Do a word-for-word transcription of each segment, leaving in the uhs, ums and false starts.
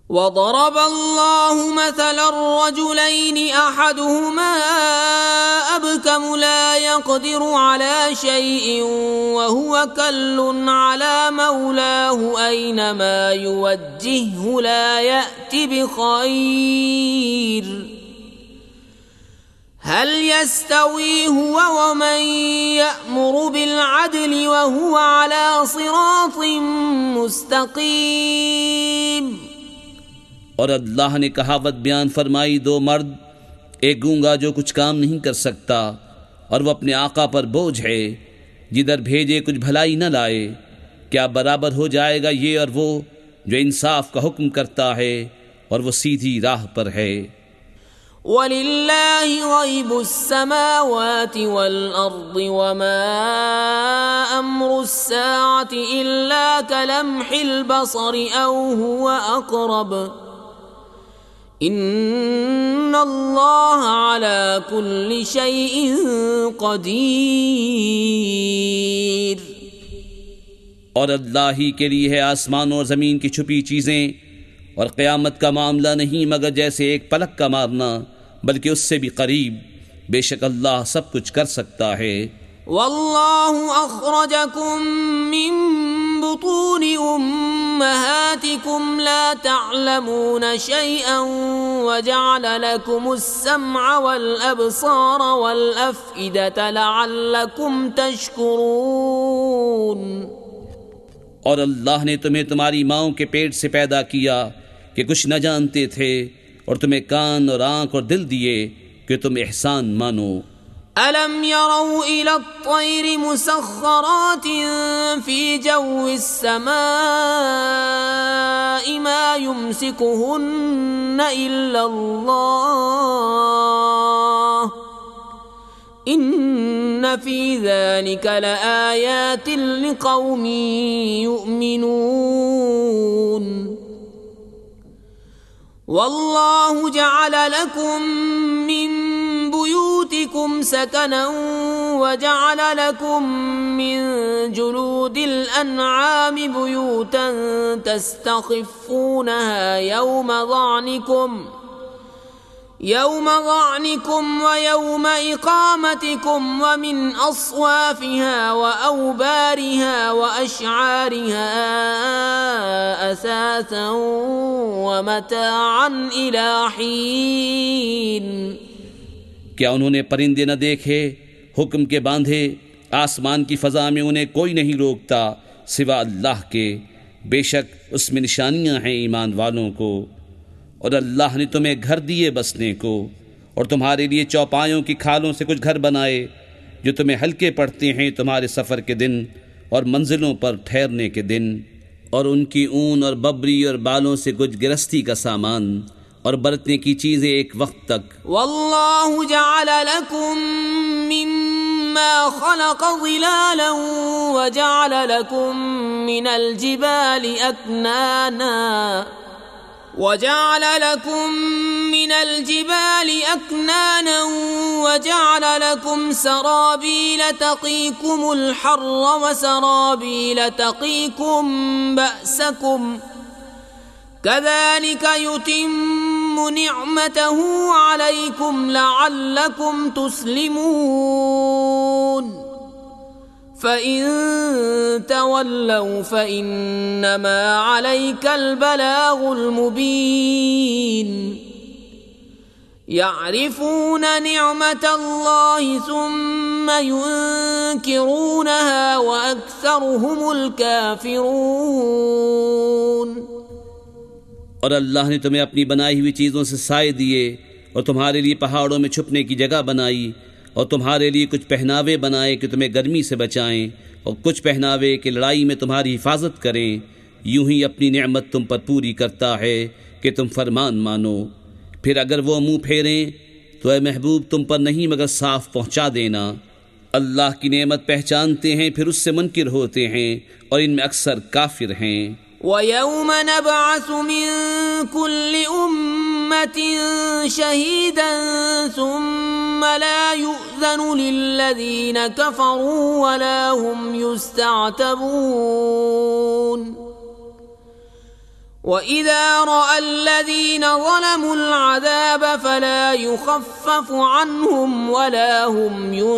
وضرب الله مثلا الرجلين أحدهما أبكم لا يقدر على شيء وهو كل على مولاه أينما يوجهه لا يأتي بخير هل يستوي هو ومن يأمر بالعدل وهو على صراط مستقيم۔ اور اللہ نے کہاوت بیان فرمائی، دو مرد، ایک گونگا جو کچھ کام نہیں کر سکتا اور وہ اپنے آقا پر بوجھ ہے، جدھر بھیجے کچھ بھلائی نہ لائے، کیا برابر ہو جائے گا یہ اور وہ جو انصاف کا حکم کرتا ہے اور وہ سیدھی راہ پر ہے۔ وَلِلَّهِ غَيْبُ السَّمَاوَاتِ وَالْأَرْضِ وَمَا أَمْرُ السَّاعَةِ إِلَّا كَلَمْحِ الْبَصَرِ أَوْ هُوَ أَقْرَبُ ان اللہ علی کل شیء قدیر۔ اور اللہ ہی کے لیے ہے آسمان اور زمین کی چھپی چیزیں، اور قیامت کا معاملہ نہیں مگر جیسے ایک پلک کا مارنا، بلکہ اس سے بھی قریب۔ بے شک اللہ سب کچھ کر سکتا ہے۔ واللہ اخرجکم من بطون امہاتکم لا تعلمون شیئا وجعل لکم السمع والابصار والافئدة لعلکم تشکرون۔ اور اللہ نے تمہیں تمہاری ماؤں کے پیٹ سے پیدا کیا کہ کچھ نہ جانتے تھے، اور تمہیں کان اور آنکھ اور دل دیے کہ تم احسان مانو۔ أَلَمْ يَرَوْا إِلَى الطَّيْرِ مُسَخَّرَاتٍ فِي جَوِّ السَّمَاءِ مَا يُمْسِكُهُنَّ إِلَّا اللَّهُ إِنَّ فِي ذَلِكَ لَآيَاتٍ لِقَوْمٍ يُؤْمِنُونَ۔ وَاللَّهُ جَعَلَ لَكُم مِّن بيوتكم سكنا وجعل لكم من جلود الأنعام بيوتا تستخفونها يوم ظعنكم يوم ظعنكم ويوم إقامتكم ومن أصوافها وأوبارها وأشعارها أثاثا ومتاعا إلى حين۔ کیا انہوں نے پرندے نہ دیکھے حکم کے باندھے؟ آسمان کی فضا میں انہیں کوئی نہیں روکتا سوا اللہ کے، بے شک اس میں نشانیاں ہیں ایمان والوں کو۔ اور اللہ نے تمہیں گھر دیے بسنے کو، اور تمہارے لیے چوپایوں کی کھالوں سے کچھ گھر بنائے جو تمہیں ہلکے پڑتے ہیں تمہارے سفر کے دن اور منزلوں پر ٹھہرنے کے دن، اور ان کی اون اور ببری اور بالوں سے کچھ گرستی کا سامان اور برتنے کی چیزیں ایک وقت تک۔ واللہ جعل لکم مما خلق ظلالا وجعل لکم من الجبال اکنانا وجعل لكم من الجبال أكنانا وجعل لكم سرابيل تقيكم الحر وسرابيل تقيكم بأسكم كذلك يتم نعمته عليكم لعلكم تسلمون فَإِن تَوَلَّوْا فَإِنَّمَا عَلَيْكَ الْبَلَاغُ الْمُبِينُ يَعْرِفُونَ نِعْمَةَ اللَّهِ ثُمَّ يُنْكِرُونَهَا وَأَكْثَرُهُمُ الْكَافِرُونَ۔ اور اللہ نے تمہیں اپنی بنائی ہوئی چیزوں سے سائے دیے، اور تمہارے لیے پہاڑوں میں چھپنے کی جگہ بنائی، اور تمہارے لیے کچھ پہناوے بنائے کہ تمہیں گرمی سے بچائیں، اور کچھ پہناوے کہ لڑائی میں تمہاری حفاظت کریں۔ یوں ہی اپنی نعمت تم پر پوری کرتا ہے کہ تم فرمان مانو۔ پھر اگر وہ منہ پھیریں تو اے محبوب تم پر نہیں مگر صاف پہنچا دینا۔ اللہ کی نعمت پہچانتے ہیں پھر اس سے منکر ہوتے ہیں، اور ان میں اکثر کافر ہیں۔ وَيَوْمَ نَبْعَثُ مِن كُلِّ أُمَّةٍ شَهِيدًا ثُمَّ لَا يُؤْذَنُ لِلَّذِينَ كَفَرُوا وَلَا هُمْ يُسْتَعْتَبُونَ وَإِذَا رَأَى الَّذِينَ ظَلَمُوا الْعَذَابَ فَلَا يُخَفَّفُ عَنْهُمْ وَلَا هُمْ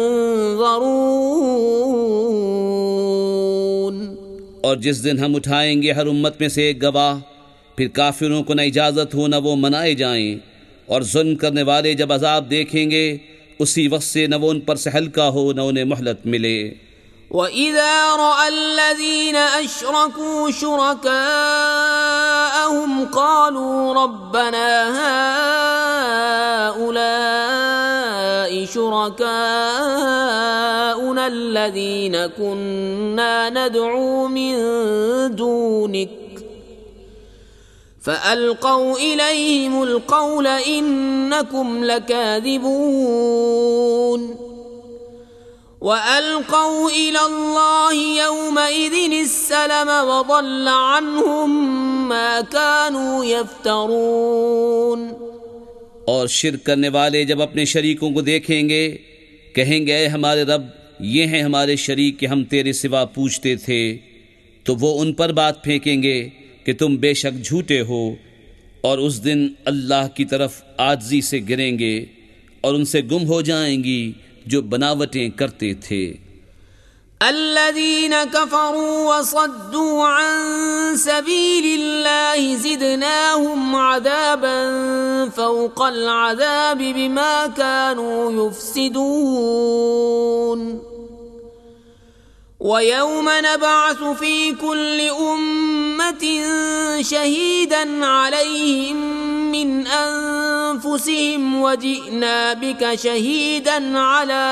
يُنظَرُونَ۔ اور جس دن ہم اٹھائیں گے ہر امت میں سے ایک گواہ، پھر کافروں کو نہ اجازت ہو نہ وہ منائے جائیں، اور ظلم کرنے والے جب عذاب دیکھیں گے اسی وقت سے نہ وہ ان پر سے ہلکا ہو نہ انہیں مہلت ملے۔ وَإِذَا رَأَى الَّذِينَ أَشْرَكُوا شُرَكَاءَهُمْ قَالُوا رَبَّنَا هَؤُلَاءِ شُرَكَاؤُنَا الَّذِينَ كُنَّا نَدْعُو مِن دُونِكَ فَأَلْقَوْا إِلَيْهِمُ الْقَوْلَ إِنَّكُمْ لَكَاذِبُونَ وَأَلْقَوْا إِلَى اللَّهِ يَوْمَئِذٍ السَّلَمَ وَضَلَّ عَنْهُمْ مَا كَانُوا يَفْتَرُونَ۔ اور شرک کرنے والے جب اپنے شریکوں کو دیکھیں گے کہیں گے اے ہمارے رب، یہ ہیں ہمارے شریک کہ ہم تیرے سوا پوچھتے تھے، تو وہ ان پر بات پھینکیں گے کہ تم بے شک جھوٹے ہو، اور اس دن اللہ کی طرف عاجزی سے گریں گے اور ان سے گم ہو جائیں گی جو بناوٹیں کرتے تھے۔ الذين كفروا وصدوا عن سبيل الله زدناهم عذابا فوق العذاب بما كانوا يفسدون۔ وَيَوْمَ نَبْعَثُ فِي كُلِّ أُمَّةٍ شَهِيدًا عَلَيْهِمْ مِنْ أَنفُسِهِمْ وَجِئْنَا بِكَ شَهِيدًا عَلَى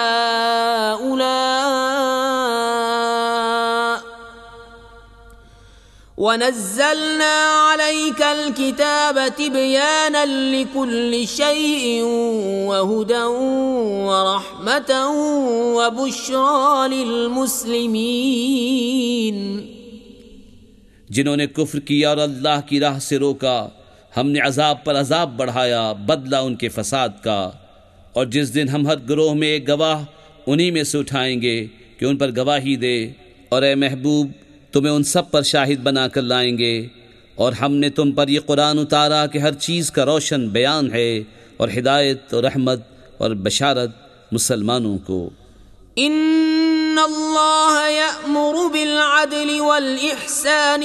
هَؤُلَاءِ وَنَزَّلْنَا عَلَيْكَ الْكِتَابَ تِبْيَانًا لِكُلِّ شَيْءٍ وَهُدًى وَرَحْمَةً وَبُشْرَى لِلْمُسْلِمِينَ۔ جنہوں نے کفر کیا اور اللہ کی راہ سے روکا، ہم نے عذاب پر عذاب بڑھایا، بدلہ ان کے فساد کا۔ اور جس دن ہم ہر گروہ میں ایک گواہ انہی میں سے اٹھائیں گے کہ ان پر گواہی دے، اور اے محبوب تمہیں ان سب پر شاہد بنا کر لائیں گے، اور ہم نے تم پر یہ قرآن اتارا کہ ہر چیز کا روشن بیان ہے اور ہدایت اور رحمت اور بشارت مسلمانوں کو۔ ان اللہ یأمر بالعدل والإحسان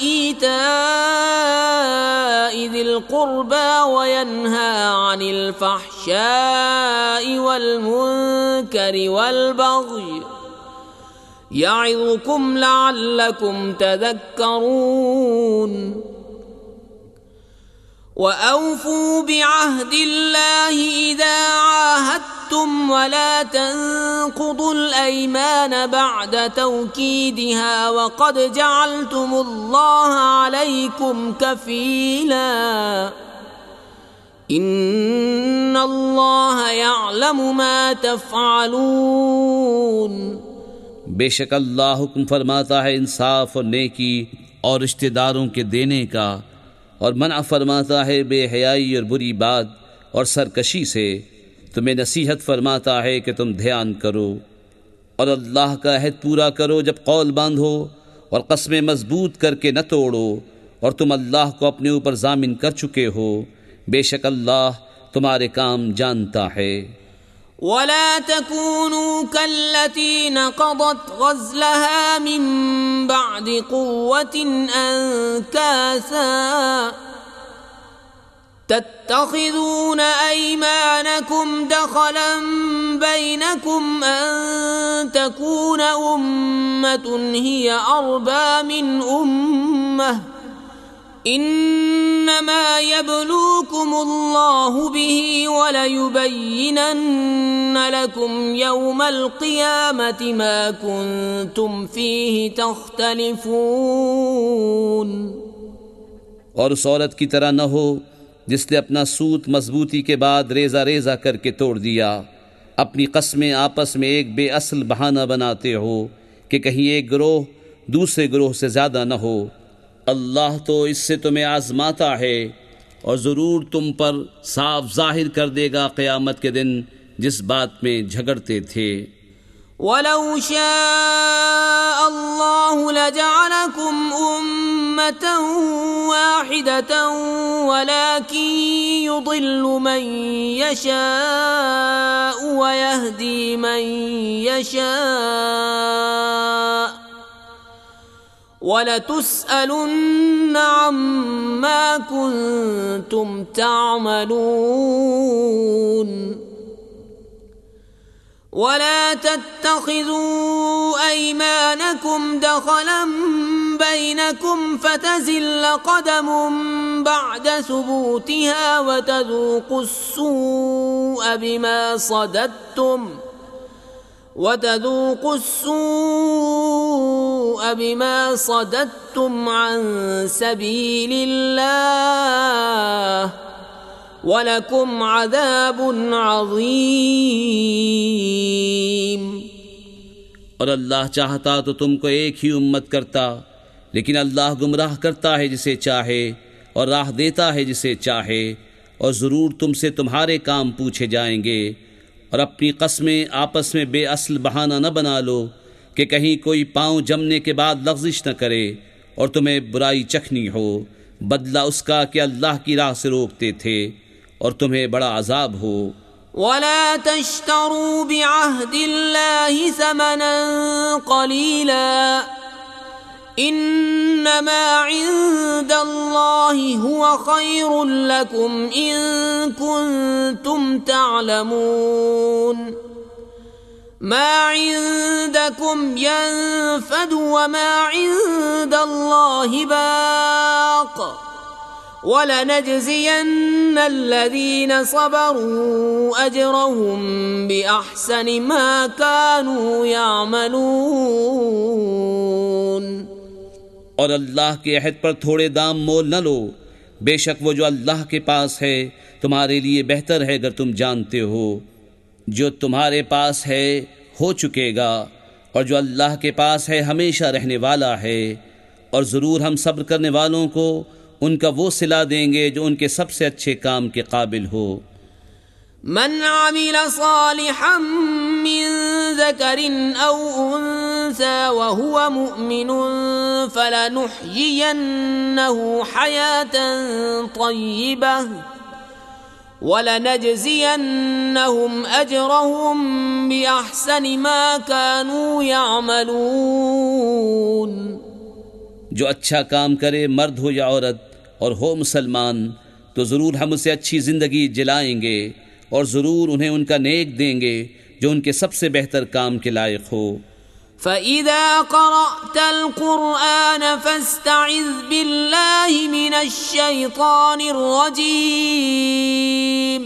وإیتاء ذی القربى وینہى عن الفحشاء والمنکر والبغی یعظکم لعلکم تذکرون۔ وَأَوْفُوا بِعَهْدِ اللَّهِ إِذَا عَاهَدتُّمْ وَلَا تَنقُضُوا الْأَيْمَانَ بَعْدَ تَوْكِيدِهَا وَقَدْ جَعَلْتُمُ اللَّهَ عَلَيْكُمْ كَفِيلًا إِنَّ اللَّهَ يَعْلَمُ مَا تَفْعَلُونَ۔ بے شک اللہ حکم فرماتا ہے انصاف اور نیکی اور رشتہ داروں کے دینے کا، اور منع فرماتا ہے بے حیائی اور بری بات اور سرکشی سے۔ تمہیں نصیحت فرماتا ہے کہ تم دھیان کرو اور اللہ کا عہد پورا کرو جب قول باندھو، اور قسمیں مضبوط کر کے نہ توڑو، اور تم اللہ کو اپنے اوپر ضامن کر چکے ہو، بے شک اللہ تمہارے کام جانتا ہے۔ وَلَا تَكُونُوا كَالَّتِي نَقَضَتْ غَزْلَهَا مِن بَعْدِ قُوَّةٍ أَنكَاثًا تَتَّخِذُونَ أَيْمَانَكُمْ دَخَلًا بَيْنَكُمْ أَن تَكُونَ أُمَّةٌ هِيَ أَرْبَى مِنْ أُمَّةٍ انما يبلوكم الله به وليبينن لكم يوم القيامة ما كنتم فيه تختلفون۔ اور اس عورت کی طرح نہ ہو جس نے اپنا سوت مضبوطی کے بعد ریزہ ریزہ کر کے توڑ دیا، اپنی قسمیں آپس میں ایک بے اصل بہانہ بناتے ہو کہ کہیں ایک گروہ دوسرے گروہ سے زیادہ نہ ہو۔ اللہ تو اس سے تمہیں آزماتا ہے اور ضرور تم پر صاف ظاہر کر دے گا قیامت کے دن جس بات میں جھگڑتے تھے۔ ولو شاء الله لجعلكم أمة واحدة ولكن يضل من يشاء ويهدي من يشاء وَلَتُسْأَلُنَّ عَمَّا كُنتُمْ تَعْمَلُونَ وَلَا تَتَّخِذُوا أَيْمَانَكُمْ دَخَلًا بَيْنَكُمْ فَتَزِلَّ قَدَمٌ بَعْدَ ثُبُوتِهَا وَتَذُوقُوا السُّوءَ بِمَا صَدَدتُّمْ وَتَذُوقُوا السُّوءَ بِمَا صَدَدتُّمْ عَن سَبِيلِ اللَّهِ وَلَكُمْ عَذَابٌ عَظِيمٌ۔ اور اللہ چاہتا تو تم کو ایک ہی امت کرتا، لیکن اللہ گمراہ کرتا ہے جسے چاہے اور راہ دیتا ہے جسے چاہے، اور ضرور تم سے تمہارے کام پوچھے جائیں گے۔ اور اپنی قسمیں آپس میں بے اصل بہانہ نہ بنا لو کہ کہیں کوئی پاؤں جمنے کے بعد لغزش نہ کرے اور تمہیں برائی چکھنی ہو، بدلہ اس کا کہ اللہ کی راہ سے روکتے تھے اور تمہیں بڑا عذاب ہو۔ وَلَا تَشْتَرُوا بِعَهْدِ اللَّهِ ثَمَنًا قَلِيلًا إِنَّمَا عِندَ اللَّهِ هُوَ خَيْرٌ لَكُمْ إِن كُنتُمْ تَعْلَمُونَ مَا عِندَكُمْ يَنفَدُ وَمَا عِندَ اللَّهِ بَاقٍ وَلَنَجْزِيَنَّ الَّذِينَ صَبَرُوا أَجْرَهُمْ بِأَحْسَنِ مَا كَانُوا يَعْمَلُونَ۔ اور اللہ کے عہد پر تھوڑے دام مول نہ لو، بے شک وہ جو اللہ کے پاس ہے تمہارے لیے بہتر ہے اگر تم جانتے ہو۔ جو تمہارے پاس ہے ہو چکے گا، اور جو اللہ کے پاس ہے ہمیشہ رہنے والا ہے، اور ضرور ہم صبر کرنے والوں کو ان کا وہ صلہ دیں گے جو ان کے سب سے اچھے کام کے قابل ہو۔ من عمل صالحا من ذكر أو أنثى وهو مؤمن فلنحيينه حياة طيبة وَلَنَجْزِيَنَّهُمْ أَجْرَهُمْ بِأَحْسَنِ مَا كَانُوا يَعْمَلُونَ۔ جو اچھا کام کرے مرد ہو یا عورت اور ہو مسلمان تو ضرور ہم اسے اچھی زندگی جلائیں گے، اور ضرور انہیں ان کا نیک دیں گے جو ان کے سب سے بہتر کام کے لائق ہو۔ فَإِذَا قَرَأْتَ الْقُرْآنَ فَاسْتَعِذْ بِاللَّهِ مِنَ الشَّيْطَانِ الرَّجِيمِ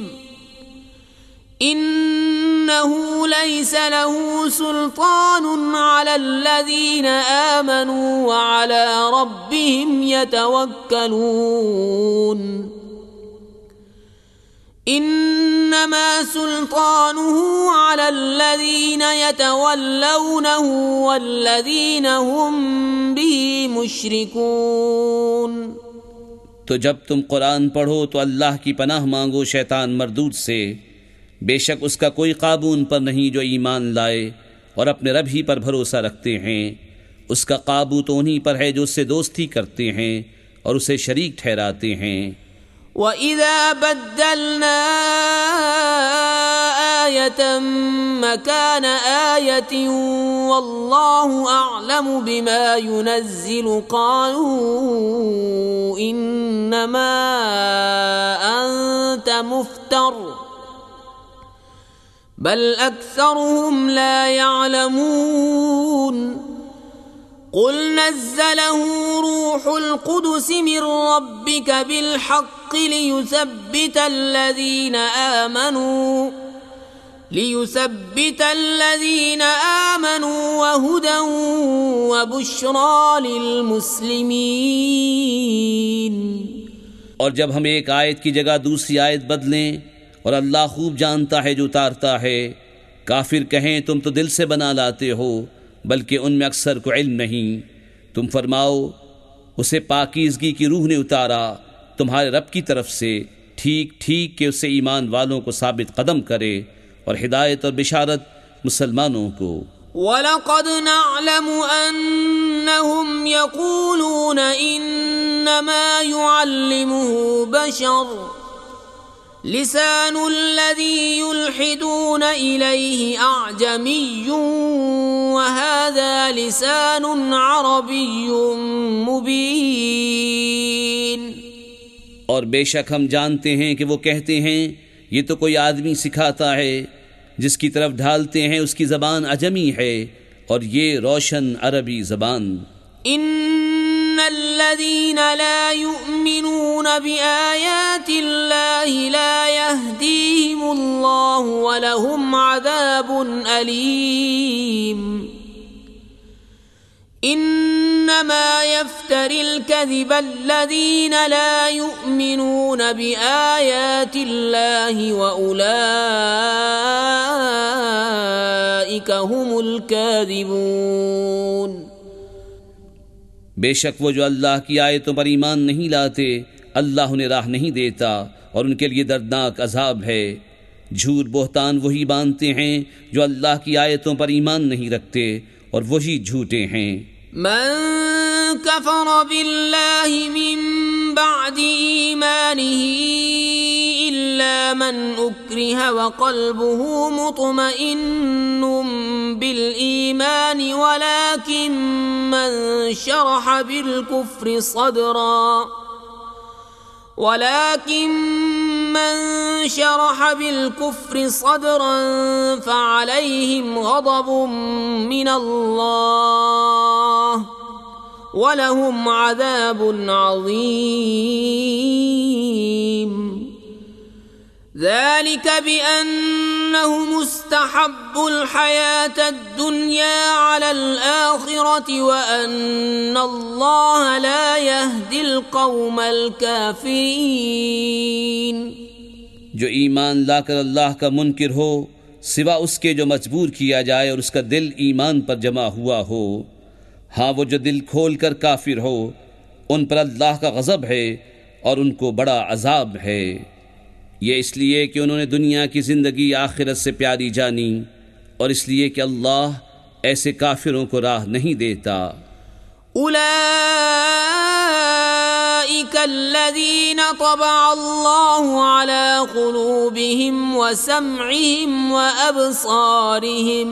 إِنَّهُ لَيْسَ لَهُ سُلْطَانٌ عَلَى الَّذِينَ آمَنُوا وَعَلَى رَبِّهِمْ يَتَوَكَّلُونَ إِنَّمَا سُلْطَانُهُ عَلَى الَّذِينَ يَتَوَلَّوْنَهُ وَالَّذِينَ هُمْ بِهِ مُشْرِكُونَ۔ تو جب تم قرآن پڑھو تو اللہ کی پناہ مانگو شیطان مردود سے، بے شک اس کا کوئی قابو ان پر نہیں جو ایمان لائے اور اپنے رب ہی پر بھروسہ رکھتے ہیں۔ اس کا قابو تو انہی پر ہے جو اس سے دوستی کرتے ہیں اور اسے شریک ٹھہراتے ہیں۔ وَإِذَا بَدَّلْنَا آيَةً مَكَانَ آيَةٍ وَاللَّهُ أَعْلَمُ بِمَا يُنَزِّلُ قَالُوا إِنَّمَا أَنْتَ مُفْتَرٍ بَلْ أَكْثَرُهُمْ لَا يَعْلَمُونَ قُلْ نَزَّلَهُ رُوحُ الْقُدُسِ مِنْ رَبِّكَ بِالْحَقِّ لِيُثَبِّتَ الَّذِينَ آمَنُوا لِيُثَبِّتَ الَّذِينَ آمَنُوا وَهُدًى وَبُشْرَى لِلْمُسْلِمِينَ۔ اور جب ہم ایک آیت کی جگہ دوسری آیت بدلیں، اور اللہ خوب جانتا ہے جو اتارتا ہے، کافر کہیں تم تو دل سے بنا لاتے ہو بلکہ ان میں اکثر کو علم نہیں۔ تم فرماؤ اسے پاکیزگی کی روح نے اتارا تمہارے رب کی طرف سے، ٹھیک ٹھیک کہ اسے ایمان والوں کو ثابت قدم کرے اور ہدایت اور بشارت مسلمانوں کو۔ وَلَقَدْ نَعْلَمُ أَنَّهُمْ يَقُولُونَ إِنَّمَا يُعَلِّمُهُ بَشَرٌ لِسَانُ الَّذِي يُلْحِدُونَ إِلَيْهِ أَعْجَمِيٌّ وَهَذَا لِسَانٌ عَرَبِيٌّ مُبِينٌ۔ اور بے شک ہم جانتے ہیں کہ وہ کہتے ہیں یہ تو کوئی آدمی سکھاتا ہے، جس کی طرف ڈھالتے ہیں اس کی زبان عجمی ہے اور یہ روشن عربی زبان۔ ان الذين لا يؤمنون بآيات الله لا يهديهم الله ولهم عذاب أليم۔ انما يفتري الكذب الذين لا يؤمنون بآيات الله واولئك هم الكاذبون۔ بے شک وہ جو اللہ کی آیتوں پر ایمان نہیں لاتے اللہ انہیں راہ نہیں دیتا اور ان کے لیے دردناک عذاب ہے۔ جھوٹ بہتان وہی باندھتے ہیں جو اللہ کی آیتوں پر ایمان نہیں رکھتے اور وہی جھوٹے ہیں۔ من كفر بالله من بعد إيمانه إلا من أكره وقلبه مطمئن بالإيمان ولكن من شرح بالكفر صدرا ولكن من شرح بالكفر صدرا فعليهم غضب من الله ولهم عذاب عظيم۔ ذلك بأنهم استحبوا الحياة الدنيا على الآخرة وأن الله لا يهدي القوم الكافرين۔ جو ایمان لا کر اللہ کا منکر ہو سوا اس کے جو مجبور کیا جائے اور اس کا دل ایمان پر جمع ہوا ہو، ہاں وہ جو دل کھول کر کافر ہو ان پر اللہ کا غضب ہے اور ان کو بڑا عذاب ہے۔ یہ اس لیے کہ انہوں نے دنیا کی زندگی آخرت سے پیاری جانی اور اس لیے کہ اللہ ایسے کافروں کو راہ نہیں دیتا۔ اولئک الذین طبع اللہ علی قلوبہم وسمعہم وابصارہم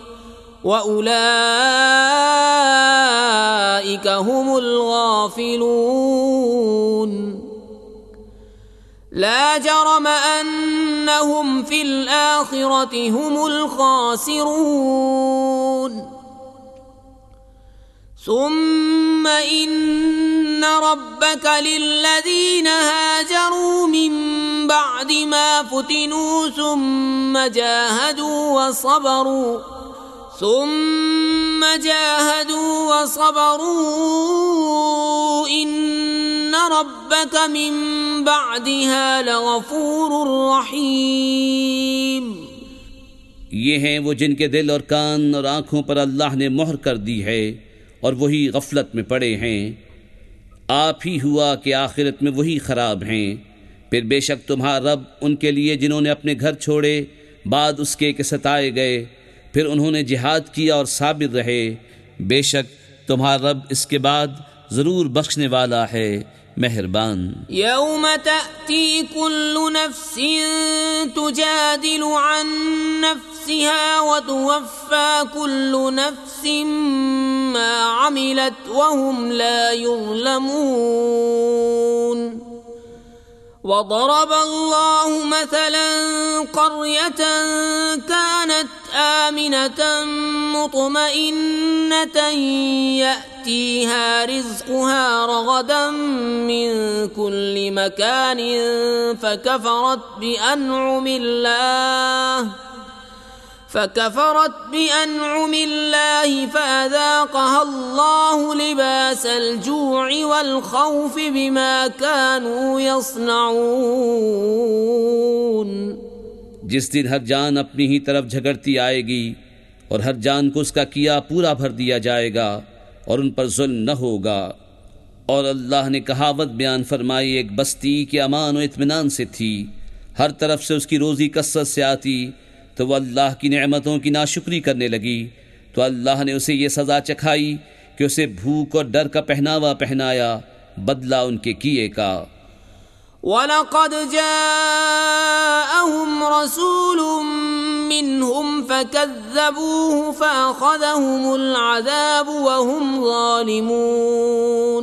وَأُولَئِكَ هُمُ الْغَافِلُونَ۔ لا جرم أنهم في الآخرة هم الخاسرون۔ ثم إن ربك للذين هاجروا من بعد ما فتنوا ثم جاهدوا وصبروا ثم جاهدوا وصبروا إن ربك من بعدها لغفور رحيم۔ یہ ہیں وہ جن کے دل اور کان اور آنکھوں پر اللہ نے مہر کر دی ہے اور وہی غفلت میں پڑے ہیں۔ آپ ہی ہوا کہ آخرت میں وہی خراب ہیں۔ پھر بے شک تمہارا رب ان کے لیے جنہوں نے اپنے گھر چھوڑے بعد اس کے کہ ستائے گئے پھر انہوں نے جہاد کیا اور صابر رہے، بے شک تمہارا رب اس کے بعد ضرور بخشنے والا ہے، مہربان۔ یوم تأتی کل نفس تجادل عن نفسها وتوفى كل نفس ما عملت وهم لا يظلمون۔ وضرب الله مثلا قرية كانت آمنة مطمئنة يأتيها رزقها رغدا من كل مكان فكفرت بأنعم الله فكفرت بأنعم الله فأذاقها الله لباس الجوع والخوف بما كانوا يصنعون۔ جس دن ہر جان اپنی ہی طرف جھگڑتی آئے گی اور ہر جان کو اس کا کیا پورا بھر دیا جائے گا اور ان پر ظلم نہ ہوگا۔ اور اللہ نے کہاوت بیان فرمائی ایک بستی کے امان و اطمینان سے تھی، ہر طرف سے اس کی روزی کثرت سے آتی تو وہ اللہ کی نعمتوں کی ناشکری کرنے لگی، تو اللہ نے اسے یہ سزا چکھائی کہ اسے بھوک اور ڈر کا پہناوا پہنایا، بدلہ ان کے کیے کا۔ وَلَقَدْ جَاءَهُمْ رَسُولٌ مِّنْهُمْ فَكَذَّبُوهُ فَأَخَذَهُمُ الْعَذَابُ وَهُمْ ظَالِمُونَ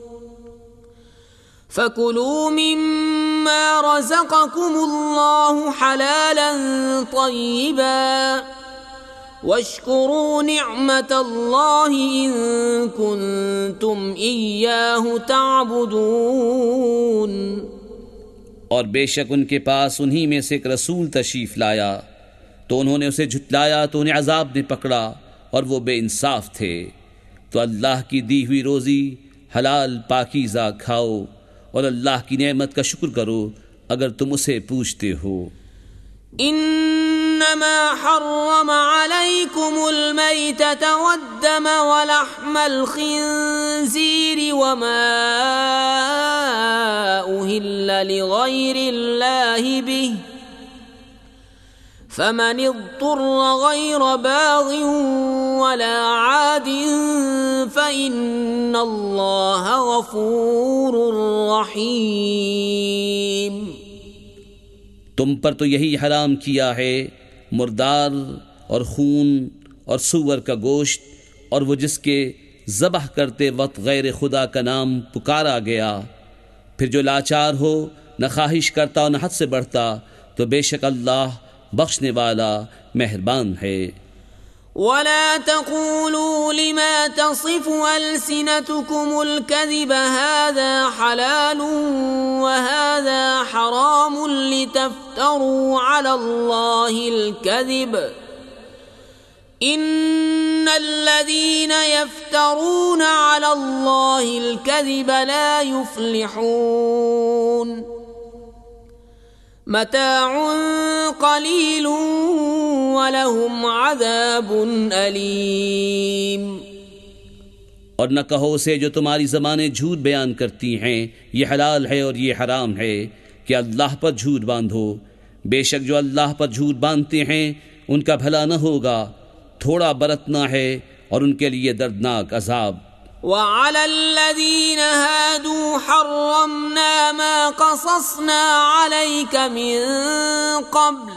فَكُلُوا مِمَّا رَزَقَكُمُ اللَّهُ حَلَالًا طَيِّبًا وَاشْكُرُوا نِعْمَةَ اللَّهِ إِن كُنتُمْ إِيَّاهُ تَعْبُدُونَ۔ اور بے شک ان کے پاس انہی میں سے ایک رسول تشریف لایا تو انہوں نے اسے جھٹلایا تو انہیں عذاب نے پکڑا اور وہ بے انصاف تھے۔ تو اللہ کی دی ہوئی روزی حلال پاکیزہ کھاؤ اور اللہ کی نعمت کا شکر کرو اگر تم اسے پوچھتے ہو۔ انما حرم عليكم الميتة والدم ولحم الخنزير وما أهل لغير الله به فمن اضطر غير باغ ولا عاد فإن الله غفور رحيم۔ تم پر تو یہی حرام کیا ہے مردار اور خون اور سور کا گوشت اور وہ جس کے ذبح کرتے وقت غیر خدا کا نام پکارا گیا، پھر جو لاچار ہو نہ خواہش کرتا اور نہ حد سے بڑھتا تو بے شک اللہ بخشنے والا مہربان ہے۔ ولا تقولوا لما تصف ألسنتكم الكذب هذا حلال وهذا حرام لتفتروا على الله الكذب إن الذين يفترون على الله الكذب لا يفلحون۔ متاع قلیل ولہم عذاب علیم۔ اور نہ کہو اسے جو تمہاری زبانیں جھوٹ بیان کرتی ہیں یہ حلال ہے اور یہ حرام ہے کہ اللہ پر جھوٹ باندھو، بے شک جو اللہ پر جھوٹ باندھتے ہیں ان کا بھلا نہ ہوگا، تھوڑا برتنا ہے اور ان کے لیے دردناک عذاب۔ وعلى الذين هادوا حرمنا ما قصصنا عليك من قبل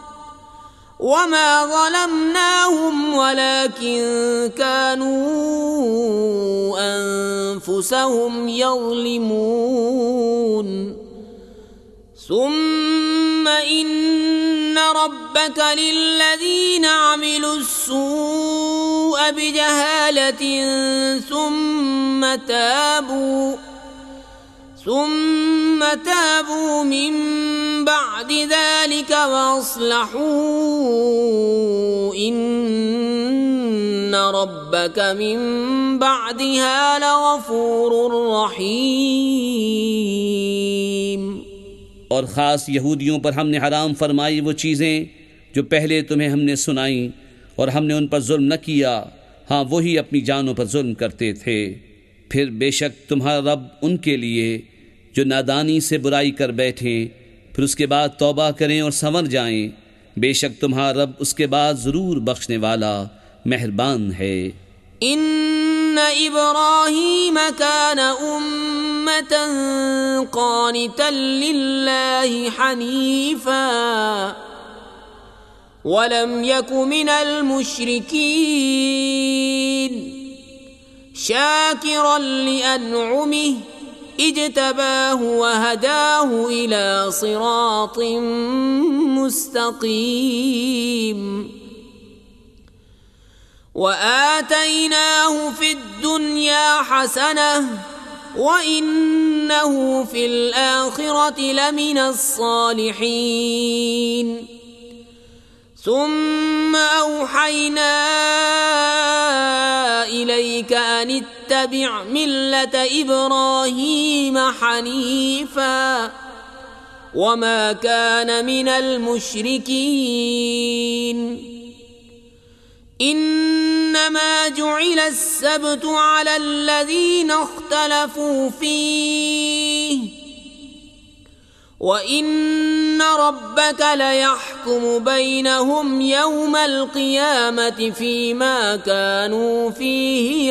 وما ظلمناهم ولكن كانوا أنفسهم يظلمون ثم إن ربك للذين عملوا السوء بجهالة ثم تابوا ثم تابوا من بعد ذلك وأصلحوا إن ربك من بعدها لغفور رحيم۔ اور خاص یہودیوں پر ہم نے حرام فرمائی وہ چیزیں جو پہلے تمہیں ہم نے سنائیں اور ہم نے ان پر ظلم نہ کیا، ہاں وہی اپنی جانوں پر ظلم کرتے تھے۔ پھر بے شک تمہارا رب ان کے لیے جو نادانی سے برائی کر بیٹھیں پھر اس کے بعد توبہ کریں اور سنور جائیں، بے شک تمہارا رب اس کے بعد ضرور بخشنے والا مہربان ہے۔ ان ابراہیم کان امة قانتا للہ حنیفا ولم یک من المشرکین شاکرا لانعمہ اجتباہ وہداہ الى صراط مستقیم وآتيناه في الدنيا حسنة وإنه في الآخرة لمن الصالحين ثم أوحينا إليك أن اتبع ملة إبراهيم حنيفا وما كان من المشركين انما جعل السبت على الذين اختلفوا فيه وان ربك ليحكم بينهم يوم القيامة فيما كانوا فيه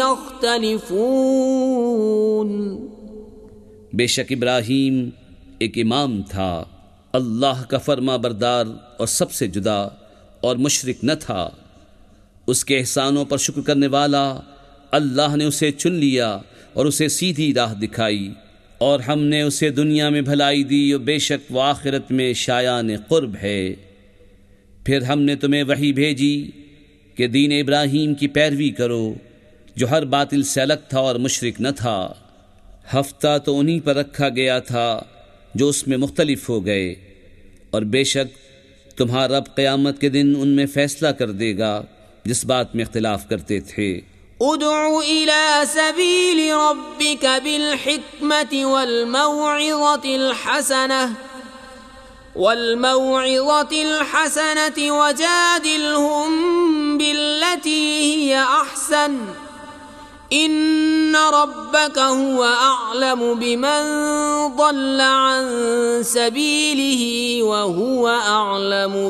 يختلفون. بے شک ابراہیم ایک امام تھا، اللہ کا فرما بردار اور سب سے جدا اور مشرک نہ تھا. اس کے احسانوں پر شکر کرنے والا اللہ نے اسے چن لیا اور اسے سیدھی راہ دکھائی، اور ہم نے اسے دنیا میں بھلائی دی اور بے شک وہ آخرت میں شایان قرب ہے. پھر ہم نے تمہیں وحی بھیجی کہ دین ابراہیم کی پیروی کرو جو ہر باطل سے الگ تھا اور مشرک نہ تھا. ہفتہ تو انہی پر رکھا گیا تھا جو اس میں مختلف ہو گئے، اور بے شک تمہارا رب قیامت کے دن ان میں فیصلہ کر دے گا جس بات میں اختلاف کرتے تھے. ادع إلى سبيل ربك بالحكمة والموعظة الحسنة والموعظة الحسنة وجادلهم بالتي هي أحسن إن ربك هو أعلم بمن ضل عن سبيله وهو أعلم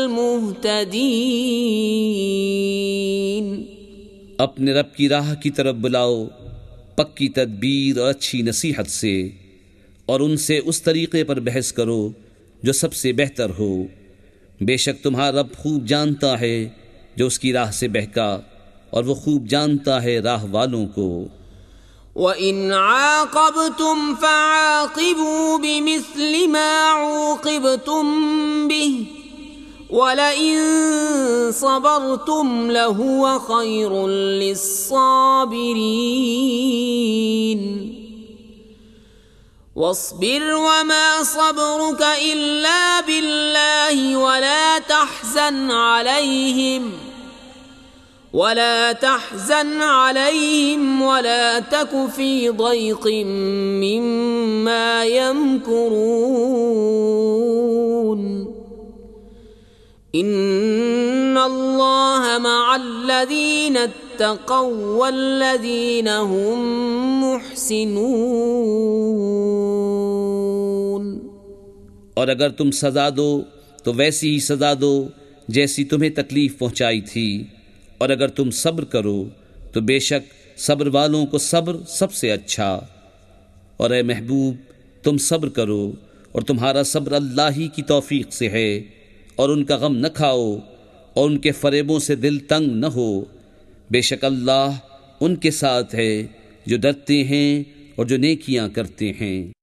بالمهتدين. اپنے رب کی راہ کی طرف بلاؤ پکی تدبیر اور اچھی نصیحت سے، اور ان سے اس طریقے پر بحث کرو جو سب سے بہتر ہو. بے شک تمہارا رب خوب جانتا ہے جو اس کی راہ سے بہکا، اور وہ خوب جانتا ہے راہ والوں کو. وَإِنْ عَاقَبْتُمْ فَعَاقِبُوا بِمِثْلِ مَا عُوقِبْتُمْ بِهِ وَلَئِن صَبَرْتُمْ لَهُوَ خَيْرٌ لِلصَّابِرِينَ. وَاصْبِرْ وَمَا صَبْرُكَ إِلَّا بِاللَّهِ وَلَا تَحْزَنْ عَلَيْهِمْ وَلَا تَحْزَنْ عَلَيْهِمْ وَلَا تَكُ فِي ضَيْقٍ مِّمَّا يَمْكُرُونَ. إِنَّ اللَّهَ مَعَ الَّذِينَ اتَّقَوْا وَالَّذِينَ هُمْ مُحْسِنُونَ. اور اگر تم سزا دو تو ویسی ہی سزا دو جیسی تمہیں تکلیف پہنچائی تھی، اور اگر تم صبر کرو تو بے شک صبر والوں کو صبر سب سے اچھا. اور اے محبوب تم صبر کرو، اور تمہارا صبر اللہ ہی کی توفیق سے ہے، اور ان کا غم نہ کھاؤ اور ان کے فریبوں سے دل تنگ نہ ہو. بے شک اللہ ان کے ساتھ ہے جو ڈرتے ہیں اور جو نیکیاں کرتے ہیں.